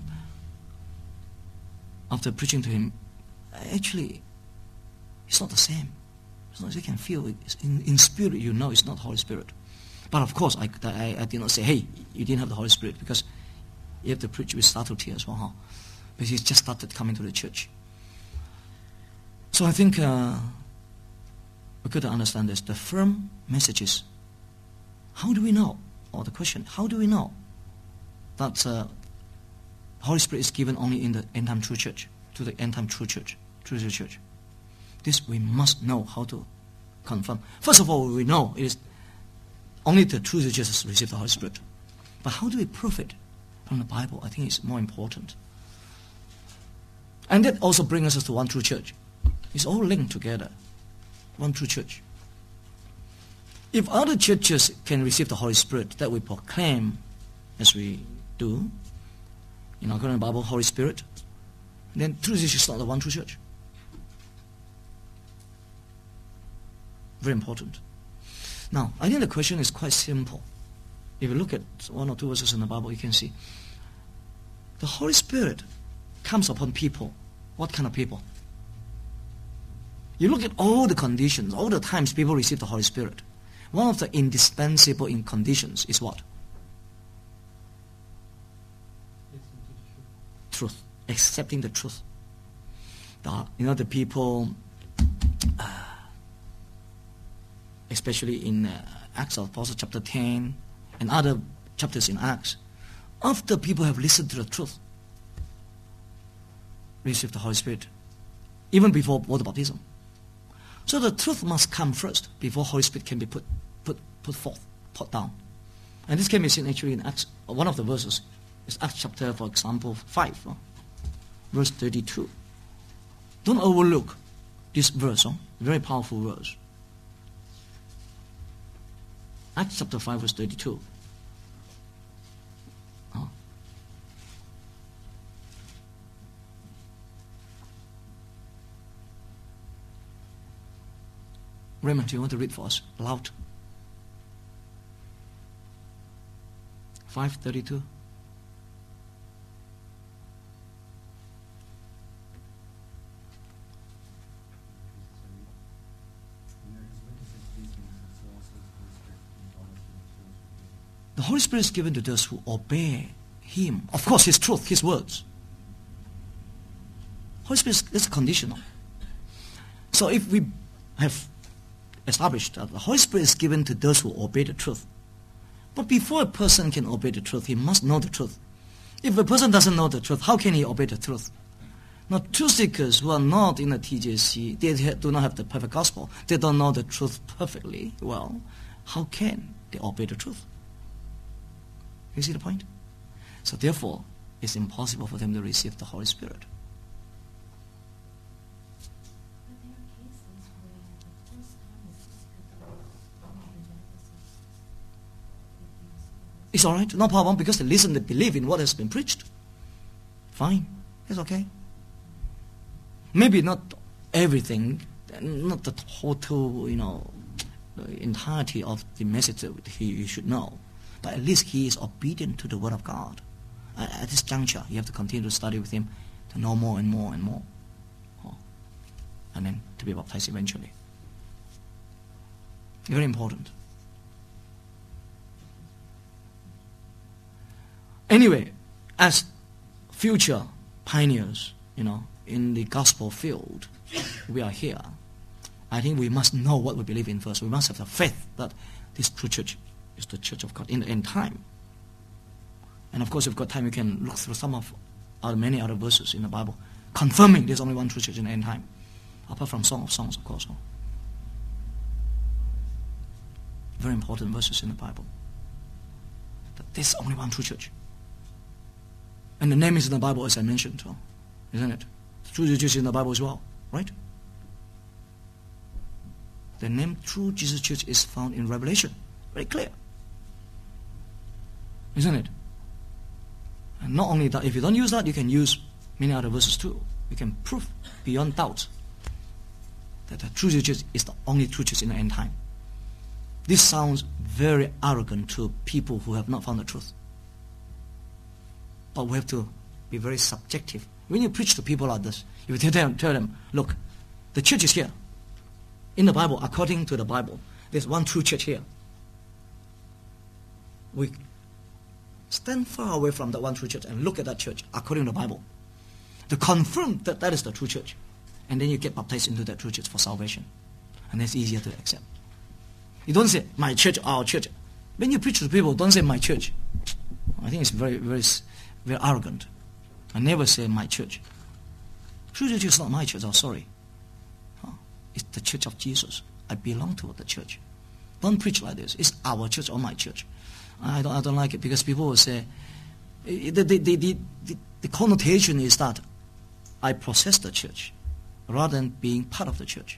After preaching to him, actually, it's not the same. It's not, you can feel it. In, in spirit, you know it's not Holy Spirit. But of course, I, I, I did not say, hey, you didn't have the Holy Spirit, because you have to preach with subtlety as well. Huh? But he just started coming to the church. So I think uh, we got to understand this. The firm messages. How do we know? Or the question, how do we know that uh, Holy Spirit is given only in the end time true church, to the end time true church, true church? This we must know how to confirm. First of all, we know it is only the true churches receive the Holy Spirit. But how do we prove it from the Bible? I think it's more important. And that also brings us to one true church. It's all linked together. One true church. If other churches can receive the Holy Spirit that we proclaim, as we do, in our current Bible, Holy Spirit, then true church is not the one true church. Very important. Now, I think the question is quite simple. If you look at one or two verses in the Bible, you can see the Holy Spirit comes upon people. What kind of people? You look at all the conditions, all the times people receive the Holy Spirit. One of the indispensable in conditions is what? Truth. Accepting the truth. The, you know, the people, uh, especially in uh, Acts of Apostles chapter ten and other chapters in Acts, after people have listened to the truth, receive the Holy Spirit, even before water baptism. So the truth must come first before Holy Spirit can be put put put forth, put down. And this can be seen actually in Acts. One of the verses is Acts chapter, for example, five, no? Verse thirty-two. Don't overlook this verse, no? Very powerful verse. Acts chapter five, verse thirty-two. Huh? Raymond, do you want to read for us loud? five thirty-two. The Holy Spirit is given to those who obey Him. Of course, His truth, His words. Holy Spirit is conditional. So if we have established that the Holy Spirit is given to those who obey the truth, but before a person can obey the truth, he must know the truth. If a person doesn't know the truth, how can he obey the truth? Now, truth seekers who are not in the T J C, they do not have the perfect gospel. They don't know the truth perfectly well. How can they obey the truth? You see the point? So therefore, it's impossible for them to receive the Holy Spirit. But there are cases where the first time the sister It's all right, no problem, because they listen, they believe in what has been preached. Fine, it's okay. Maybe not everything, not the total, you know, the entirety of the message that he you should know, but at least he is obedient to the Word of God. At, at this juncture, you have to continue to study with him to know more and more and more, oh. and then to be baptized eventually. Very important. Anyway, as future pioneers, you know, in the gospel field, we are here. I think we must know what we believe in first. We must have the faith that this true church is the church of God in the end time. And of course, if we've got time, we can look through some of our many other verses in the Bible, confirming there's only one true church in the end time, apart from Song of Songs, of course. Very important verses in the Bible. That there's only one true church. And the name is in the Bible, as I mentioned, so, isn't it? The true church is in the Bible as well, right? The name True Jesus Church is found in Revelation. Very clear. Isn't it? And not only that, if you don't use that, you can use many other verses too. You can prove beyond doubt that the true church is the only true church in the end time. This sounds very arrogant to people who have not found the truth. But we have to be very subjective. When you preach to people like this, if you tell them, tell them, look, the church is here. In the Bible, according to the Bible, there's one true church here. We stand far away from that one true church and look at that church according to the Bible to confirm that that is the true church. And then you get baptized into that true church for salvation. And that's easier to accept. You don't say, my church, our church. When you preach to people, don't say, my church. I think it's very, very, very arrogant. I never say, my church. True church is not my church, I'm sorry. It's the church of Jesus. I belong to the church. Don't preach like this. It's our church or my church. I don't, I don't like it because people will say, the, the, the, the, the, the connotation is that I possess the church rather than being part of the church.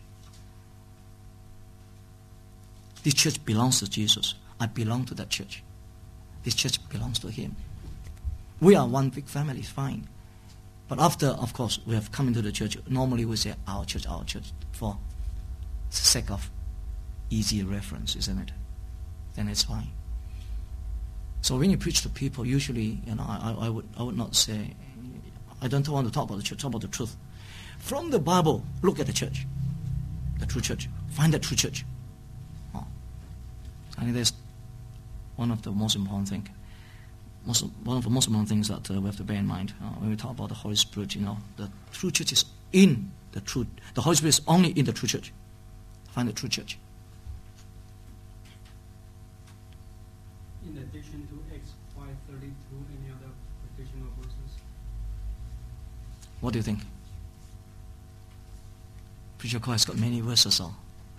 This church belongs to Jesus. I belong to that church. This church belongs to Him. We are one big family, fine. But after, of course, we have come into the church, normally we say our church, our church, for the sake of easy reference, isn't it? Then it's fine. So when you preach to people, usually, you know, I, I would I would not say, I don't want to talk about the church, talk about the truth. From the Bible, look at the church, the true church. Find that true church. Oh. I think that's one of the most important things. Most, one of the most important things that uh, we have to bear in mind uh, when we talk about the Holy Spirit. You know, the true church is in the true. The Holy Spirit is only in the true church. Find the true church. In addition to Acts five thirty-two, any other additional verses? What do you think? Preacher Cole has got many verses. So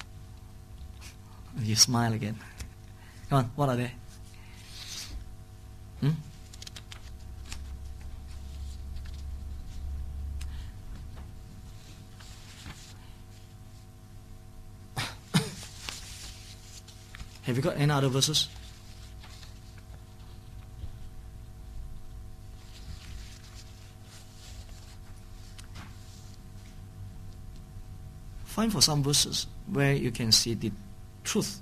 you smile again. Come on, what are they? Hmm? Have you got any other verses? Find for some verses where you can see the truth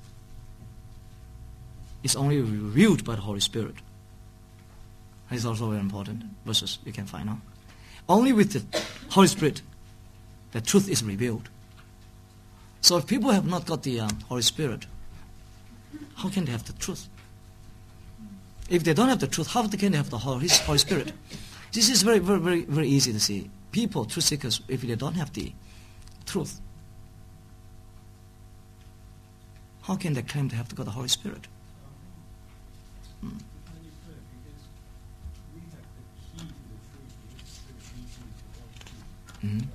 is only revealed by the Holy Spirit. That is also very important verses you can find out. Only with the Holy Spirit the truth is revealed. So if people have not got the um, Holy Spirit, how can they have the truth? If they don't have the truth, how can they have the Holy, Holy Spirit? This is very, very, very, very easy to see. People, truth seekers, if they don't have the truth, how can they claim to have got the Holy Spirit? Hmm. Mm-hmm.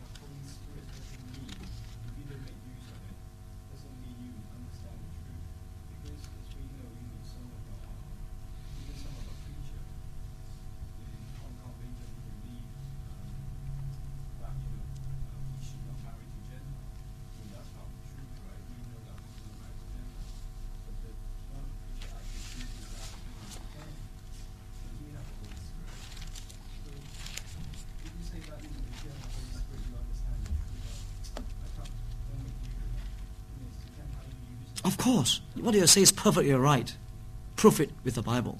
Of course, what you say is perfectly right. Prove it with the Bible.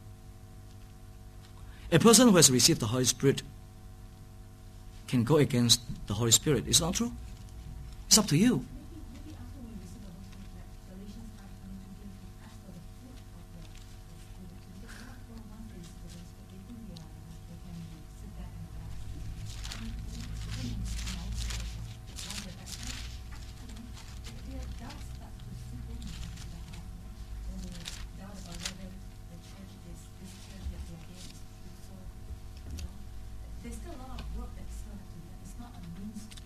A person who has received the Holy Spirit can go against the Holy Spirit. It's not true. It's up to you. Maybe, maybe after we receive the Holy Spirit, like Galatians five twenty-two gives us as for the fruit of the Spirit. Because not all once they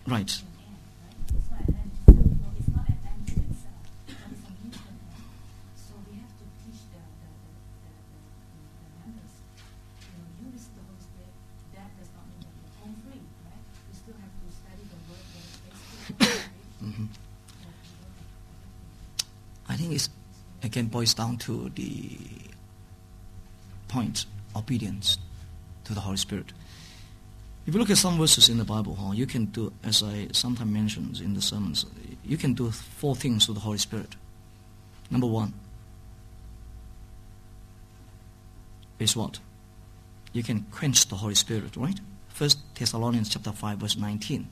Right. It's an end, right? It's not an end itself. No, it's not an end to itself, but it's a means to an end. So we have to teach the the the, the, the, the members. You know, you receive the Holy Spirit. That does not mean that you're home free, right? You still have to study the Word, what it takes to Mhm. I think it's again boils down to the point obedience to the Holy Spirit. If you look at some verses in the Bible, huh, you can do, as I sometimes mention in the sermons, you can do four things with the Holy Spirit. Number one is what? You can quench the Holy Spirit, right? First Thessalonians chapter five, verse nineteen.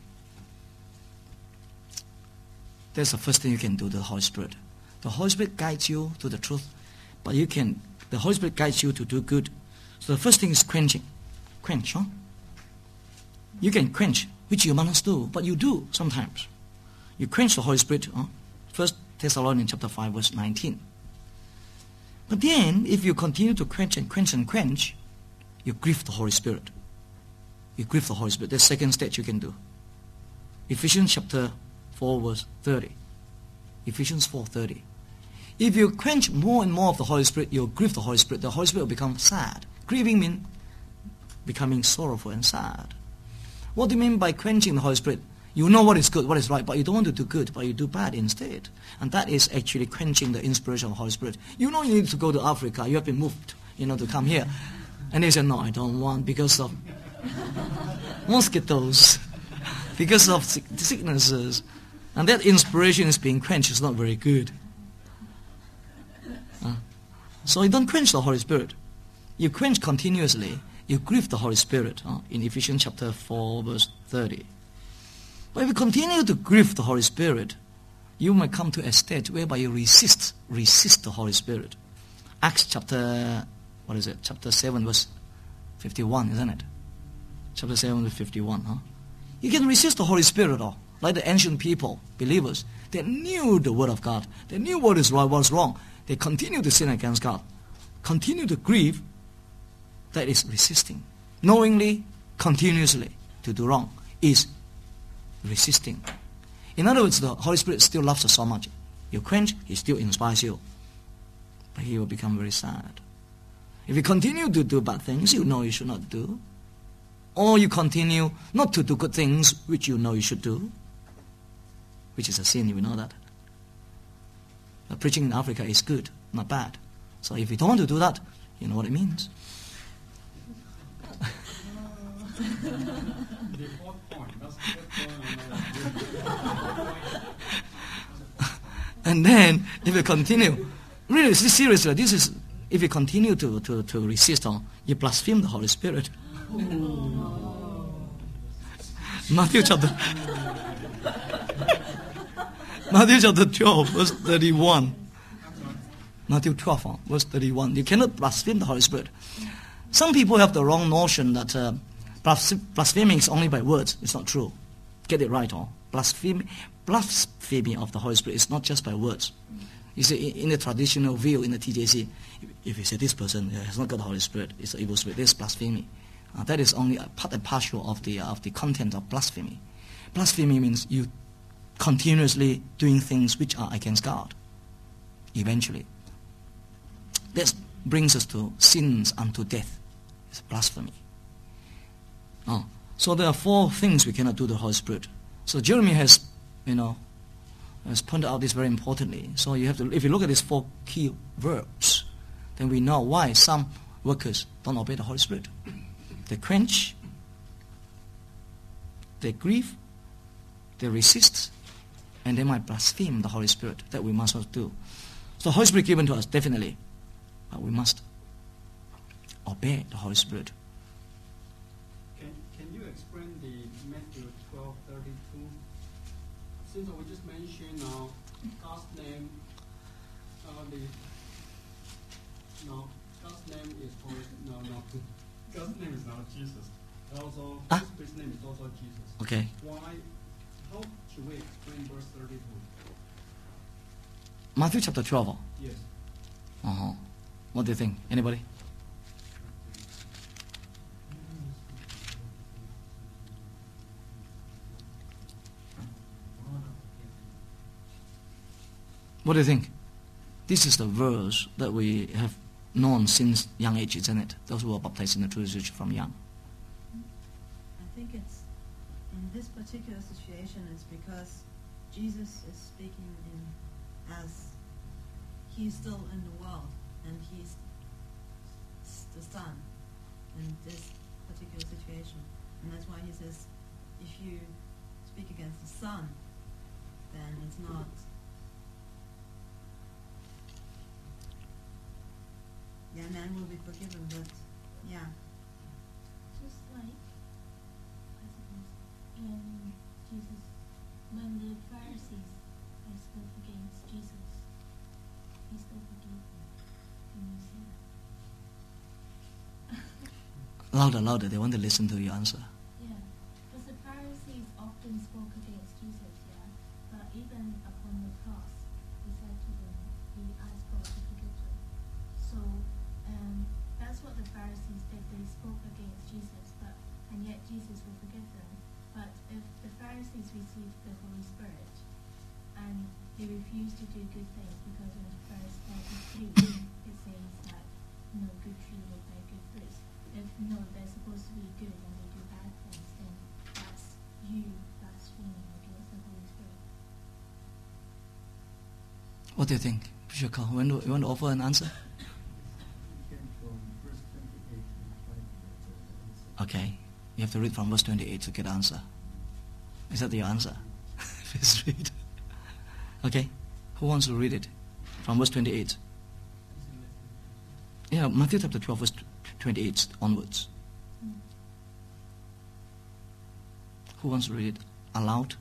That's the first thing you can do to the Holy Spirit. The Holy Spirit guides you to the truth, but you can, the Holy Spirit guides you to do good. So the first thing is quenching. Quench, huh? You can quench, which you must do, but you do sometimes. You quench the Holy Spirit, huh? First Thessalonians chapter five, verse nineteen. But then, if you continue to quench and quench and quench, you grieve the Holy Spirit. You grieve the Holy Spirit. That's the second stage you can do. Ephesians chapter four, verse thirty. Ephesians four thirty. If you quench more and more of the Holy Spirit, you'll grieve the Holy Spirit. The Holy Spirit will become sad. Grieving means becoming sorrowful and sad. What do you mean by quenching the Holy Spirit? You know what is good, what is right, but you don't want to do good, but you do bad instead. And that is actually quenching the inspiration of the Holy Spirit. You know you need to go to Africa. You have been moved, you know, to come here. And they say, no, I don't want because of mosquitoes, because of sick- sicknesses. And that inspiration is being quenched. It's not very good. Uh, so you don't quench the Holy Spirit. You quench continuously. You grieve the Holy Spirit uh, in Ephesians chapter four, verse thirty. But if you continue to grieve the Holy Spirit, you might come to a stage whereby you resist, resist the Holy Spirit. Acts chapter, what is it? Chapter seven, verse fifty-one, isn't it? Chapter seven, verse fifty-one, huh? You can resist the Holy Spirit at all. Like the ancient people, believers, they knew the Word of God. They knew what is right, what is wrong. They continue to sin against God. Continue to grieve. That is resisting. Knowingly, continuously to do wrong is resisting. In other words, the Holy Spirit still loves us so much. You quench, He still inspires you. But He will become very sad. If you continue to do bad things you know you should not do, or you continue not to do good things which you know you should do, which is a sin, you know that. The preaching in Africa is good, not bad. So if you don't want to do that, you know what it means. The fourth point, that's the fourth point. And then, if you continue, really, seriously, this is, if you continue to, to, to resist, or you blaspheme the Holy Spirit. Matthew chapter Matthew chapter twelve, verse thirty-one. Matthew twelve, verse thirty-one. You cannot blaspheme the Holy Spirit. Some people have the wrong notion that uh, blaspheming is only by words. It's not true. Get it right, or blasphemy, blasphemy of the Holy Spirit is not just by words. You see, in the traditional view in the T J C, if you say this person has not got the Holy Spirit, it's an evil spirit, this is blasphemy. Uh, that is only a part and parcel of the uh, of the content of blasphemy. Blasphemy means you continuously doing things which are against God. Eventually, that brings us to sins unto death. It's blasphemy. Oh, so there are four things we cannot do to the Holy Spirit. So Jeremy has, you know, has pointed out this very importantly. So you have to, if you look at these four key verbs, then we know why some workers don't obey the Holy Spirit. They quench, they grieve, they resist, and they might blaspheme the Holy Spirit. That we must not do. So the Holy Spirit given to us, definitely, but we must obey the Holy Spirit. Can, can you explain the Matthew twelve thirty-two? Since we just mentioned now, God's name, uh, the, no, God's name is Holy, no, no, God's name is not Jesus. Also, Ah. His Spirit's name is also Jesus. Okay. Why, how should we explain verse thirty-two? Matthew chapter twelve. oh. Yes. Uh-huh. What do you think? Anybody? What do you think? This is the verse that we have known since young age, isn't it? Those who are baptized in the true church from young. I think it's in this particular situation is because Jesus is speaking in as he's still in the world and he's s- the Son in this particular situation, and that's why he says, if you speak against the Son, then it's not. Yeah, man will be forgiven, but yeah. Just like, I suppose, in Jesus, when the Pharisees uh, spoke against Jesus, he still forgave them. Can you see that? Louder, louder. They want to listen to your answer. Yeah, because the Pharisees often spoke against Jesus, yeah, but even upon the cross, he said to them, he asked God to forgive them. So, um, that's what the Pharisees did. They spoke against Jesus, but and yet Jesus will forgive them. But if the Pharisees received the Holy Spirit and they refused to do good things, because in verse thirty-three it says that no good tree will bear good fruits. If no, they're supposed to be good and they do bad things, then that's you blaspheming against the Holy Spirit. What do you think, Bishop Carl? You want to, you want to offer an answer? It came from verse twenty-eight and twenty. That's Okay. You have to read from verse twenty-eight to get answer. Is that your answer? Please read. Okay. Who wants to read it? From verse twenty-eight. Yeah, Matthew chapter twelve, verse twenty-eight onwards. Mm. Who wants to read it aloud?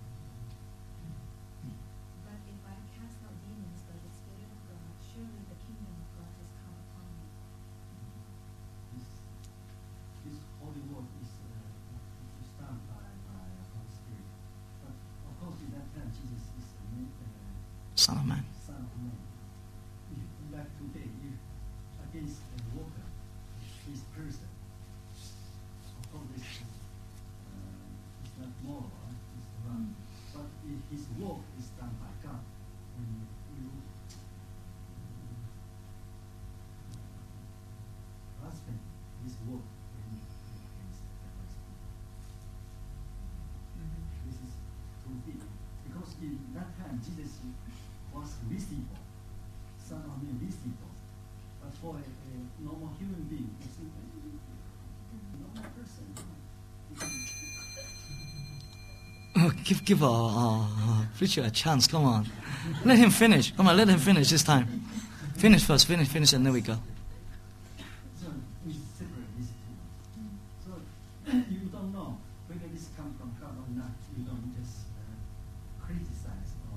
But if I cast out demons by the Spirit of God, surely the kingdom of God has come upon you. This, this holy word is, uh, is done by, by the Holy Spirit. But of course, in that time, Jesus is a man, uh, Son of Man. Son of Man. If, like today, if against a worker, this person, of course, this is, uh, it's not moral, right? It's wrong. But if his work is done by God, and you blaspheme his work, then you are against the Holy Spirit. This is too big. Because in that time, Jesus was visible, Son of Man visible. But for a, a normal human being, it's a normal person. Oh, give give a uh, uh, preacher a chance. Come on, let him finish. Come on, let him finish this time. Finish first. Finish, finish, and then we go. So we separate these two. So you don't know whether this comes from God or not. You don't just uh, criticize or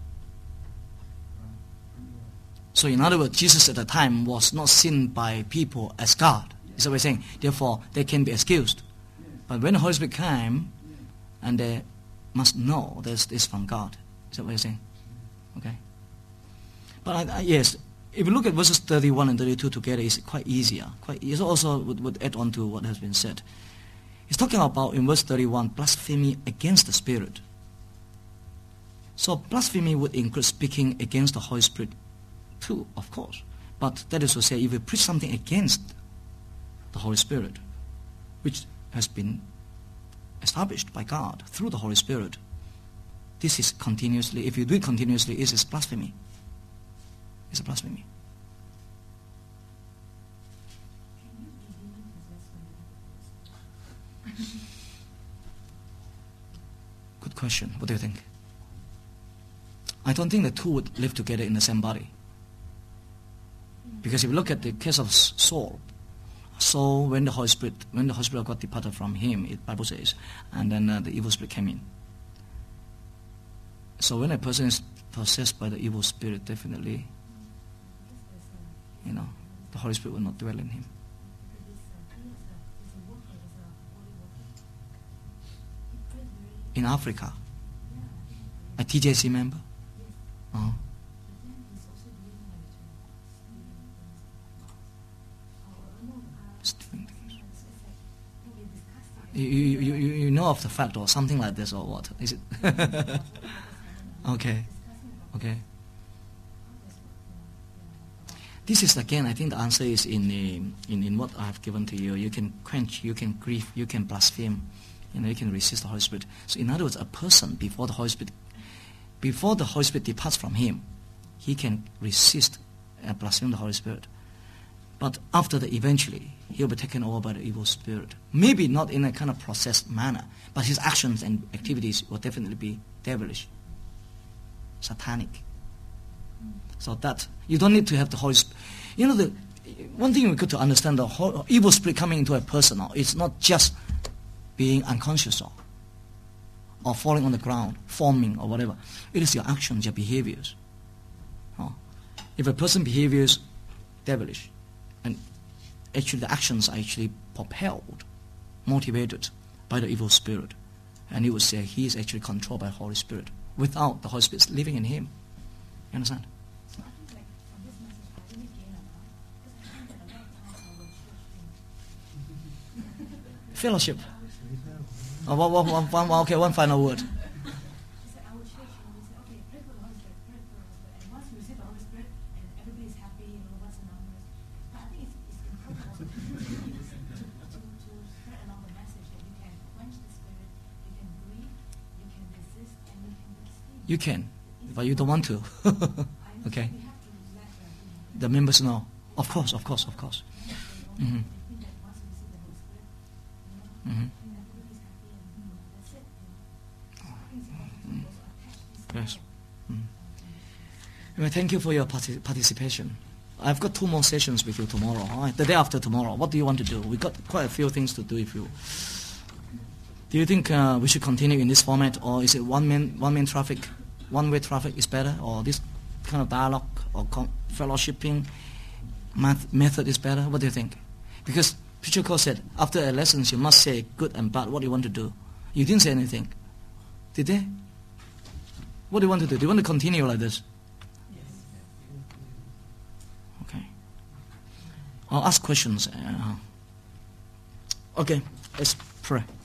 right? So, in other words, Jesus at the time was not seen by people as God. Is that what we're saying? Therefore, they can be excused. Yes. But when the Holy Spirit came, Yes. and they must know this is from God. Is that what you're saying? Okay. But I, I, yes, if you look at verses thirty-one and thirty-two together, it's quite easier. Quite, it also would, would add on to what has been said. He's talking about, in verse thirty-one, blasphemy against the Spirit. So blasphemy would include speaking against the Holy Spirit too, of course. But that is to say, if you preach something against the Holy Spirit, which has been established by God through the Holy Spirit, this is continuously, if you do it continuously, it is blasphemy. It's a blasphemy. Can you be demon possessed when you have a person? Good question. What do you think? I don't think the two would live together in the same body. Because if you look at the case of Saul, Saul, when the Holy Spirit, when the Holy Spirit of God departed from him, it Bible says, and then uh, the evil spirit came in. So when a person is possessed by the evil spirit, definitely, you know, the Holy Spirit will not dwell in him. In Africa, a T J C member. Uh-huh. It's different things. You, you, you, you know of the fact or something like this or what? Is it? Okay. Okay. This is again, I think the answer is in, the, in in what I have given to you. You can quench, you can grieve, you can blaspheme, you know, you can resist the Holy Spirit. So in other words, a person before the Holy Spirit, before the Holy Spirit departs from him, he can resist and blaspheme the Holy Spirit. But after that, eventually, he'll be taken over by the evil spirit. Maybe not in a kind of processed manner, but his actions and activities will definitely be devilish, satanic. So that, you don't need to have the Holy Spirit. You know, the one thing we got to understand, the whole evil spirit coming into a person, it's not just being unconscious or, or falling on the ground, forming or whatever. It is your actions, your behaviors. Oh. If a person behaviors devilish, and actually the actions are actually propelled, motivated by the evil spirit, and he would say he is actually controlled by the Holy Spirit without the Holy Spirit living in him. You understand? So I think like from this message I really gain a lot, because I think that a lot of times our church Fellowship. Oh, one, one, one, one, okay, one final word. It's like our church, you know, we say, okay, pray for the Holy Spirit, pray for the Holy Spirit. And once we receive the Holy Spirit, and everybody's happy, you know, what's the numbers? But I think it's, it's important also to, to, to, to spread along the message that you can quench the Spirit, you can grieve, you can resist, and you can blaspheme. You can, but you don't want to. I Okay. We have to let uh, you know, The members know. Of course, of course, of course. Mm-hmm. they think that once we receive the Holy Spirit, you know, Mm-hmm. and everybody's happy, and you know, that's it. You know. So I think it's important to also attach this. Yes. uh, Mm. Anyway, thank you for your partic- participation. I've got two more sessions with you tomorrow. All right? The day after tomorrow. What do you want to do? We've got quite a few things to do with you. Do you think uh, we should continue in this format, or is it one man one man traffic, one way traffic is better, or this kind of dialogue or com- fellowshipping math- method is better? What do you think? Because Preacher Cole said after a lesson you must say good and bad. What do you want to do? You didn't say anything, did they? What do you want to do? Do you want to continue like this? Okay. I'll ask questions. Uh, okay, let's pray.